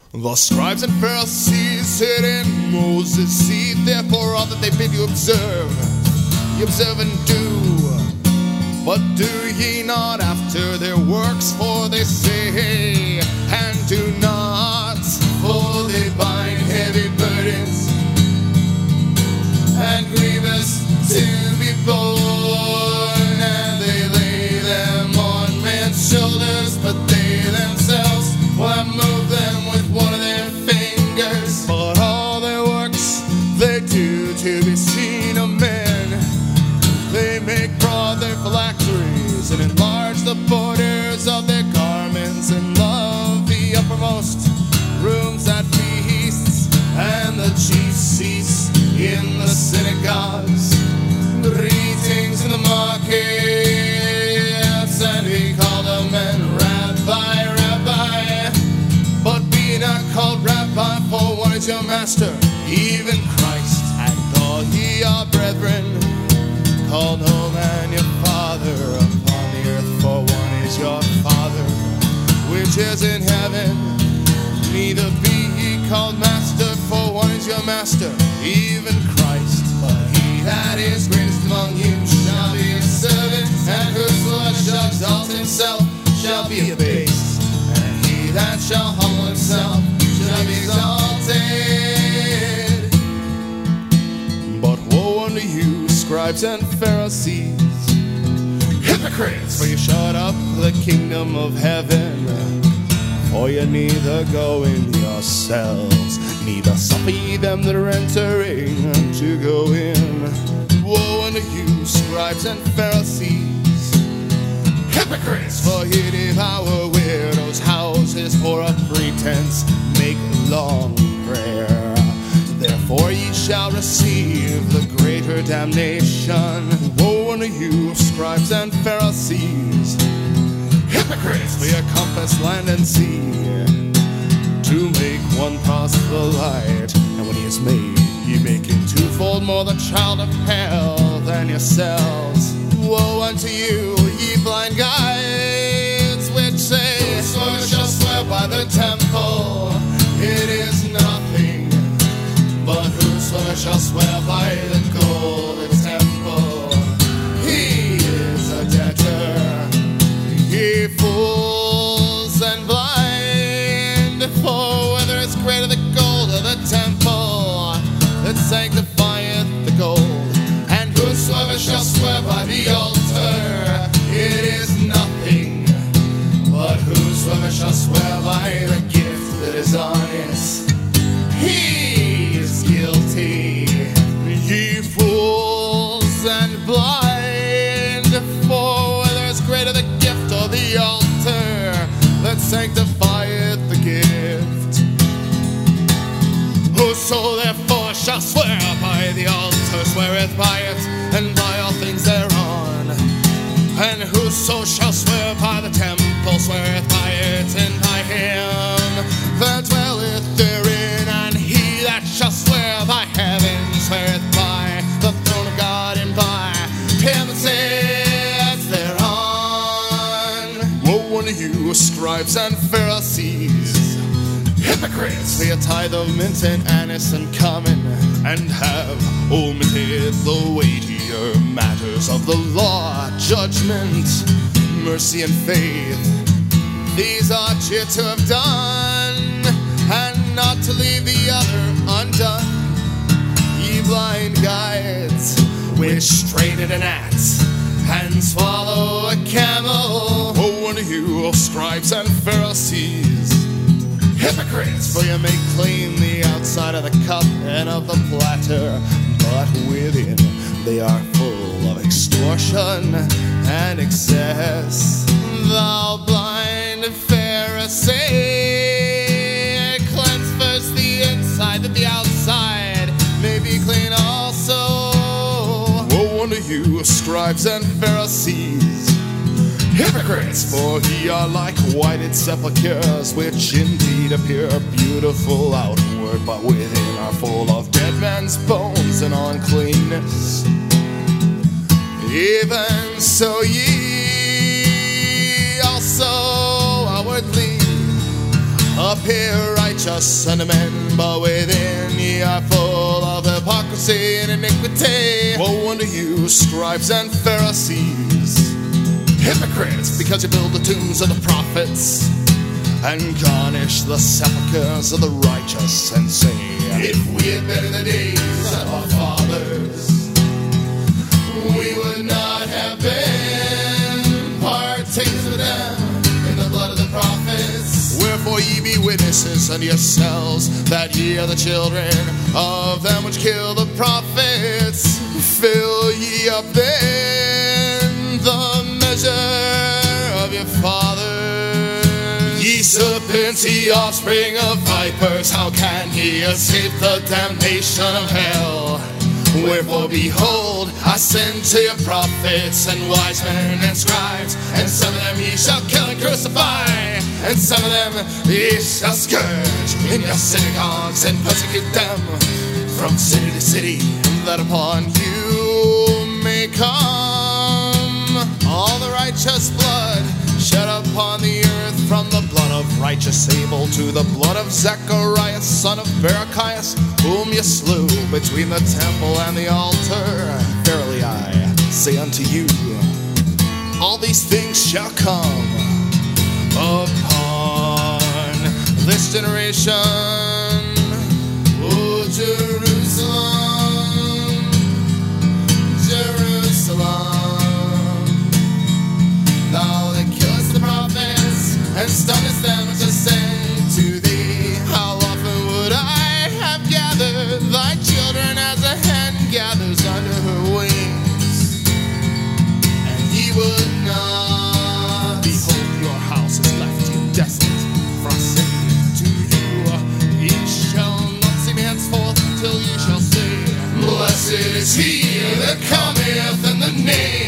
The scribes and Pharisees sit in Moses' seat. Therefore all that they bid you observe and do. But do ye not after their works, for they say, and do not, for they bind heavy burdens and grievous to be borne, and they lay them on men's shoulders, but they themselves will move them with one of their fingers. But all their works they do to be seen of men. They make broad their phylacteries and enlarge the borders of their garments, and love the uppermost rooms at feasts and the chief seats in the synagogues, greetings in the markets, and he called them men Rabbi, Rabbi. But be not called Rabbi, for one is your master, even Christ. And all ye are brethren, call no man your father upon the earth, for one is your Father, which is in heaven. Neither be ye called master, for one is your master, even Christ. But he that is greatest among you shall be a servant, and whosoever shall exalt himself shall be abased, and he that shall humble himself shall be exalted. But woe unto you, scribes and Pharisees, hypocrites! For you shut up the kingdom of heaven. For ye neither go in yourselves, neither suffer ye them that are entering to go in. Woe unto you, scribes and Pharisees, hypocrites! For ye devour widows' houses, for a pretense make long prayer. Therefore ye shall receive the greater damnation. Woe unto you, scribes and Pharisees, hypocrites! For ye compass land and sea, to make one proselyte, and when he is made, ye make him twofold more the child of hell than yourselves. Woe unto you, ye blind guides, which say, whosoever shall swear by the temple, it is nothing. But whosoever shall swear by the gold of the temple, he is a debtor. Ye fools and blind, for whether is greater the gold of the temple that sanctifieth the gold, and whosoever shall swear by the altar, it is nothing. But whosoever shall swear by the gift that is on it, he is guilty. Ye fools and blind, for whether is greater the gift or the altar that sanctifieth the gift. Whoso therefore shall swear by the altar sweareth by it, and by all things thereon. And whoso shall swear by the temple sweareth by it, and by him that dwelleth therein. And he that shall swear by heaven sweareth by the throne of God, and by him that sits thereon. Woe unto you, scribes and Pharisees, hypocrites! For ye tithe of mint and anise and cumin, and have omitted the weightier matters of the law, judgment, mercy, and faith. These ought ye to have done, and not to leave the other undone. Ye blind guides, which strain at a gnat and swallow a camel. Woe unto you, O scribes and Pharisees, hypocrites! For you make clean the outside of the cup and of the platter, but within they are full of extortion and excess. Thou blind Pharisee, cleanse first the inside, that the outside may be clean also. Woe unto you, scribes and Pharisees, hypocrites! For ye are like whited sepulchres, which indeed appear beautiful outward, but within are full of dead men's bones and uncleanness. Even so ye also outwardly appear righteous unto men, but within ye are full of hypocrisy and iniquity. Woe unto you, scribes and Pharisees, hypocrites, because you build the tombs of the prophets and garnish the sepulchres of the righteous, and say, if we had been in the days of our fathers, we would not have been partakers with them in the blood of the prophets. Wherefore ye be witnesses unto yourselves that ye are the children of them which kill the prophets. Fill ye up then the measure of your father. Ye serpents, ye offspring of vipers, how can ye escape the damnation of hell? Wherefore, behold, I send to you prophets and wise men and scribes, and some of them ye shall kill and crucify, and some of them ye shall scourge in your synagogues and persecute them from city to city, that upon you may come all the righteous blood shed upon the earth, from the blood of righteous Abel to the blood of Zechariah son of Barachias, whom you slew between the temple and the altar. Verily I say unto you, all these things shall come upon this generation. O Jerusalem, Jerusalem, thou that killest the prophets and stonest them which are sent to thee, how often would I have gathered thy children as a hen gathers under her wings, and ye would not. Behold, your house is left you desolate, for I say to you, ye shall not see me henceforth till ye shall say, blessed is he that cometh in the name